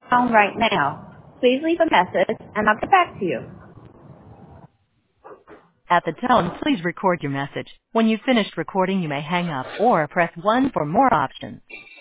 phone right now. Please leave a message and I'll get back to you. At the tone, please record your message. When you've finished recording, you may hang up or press 1 for more options.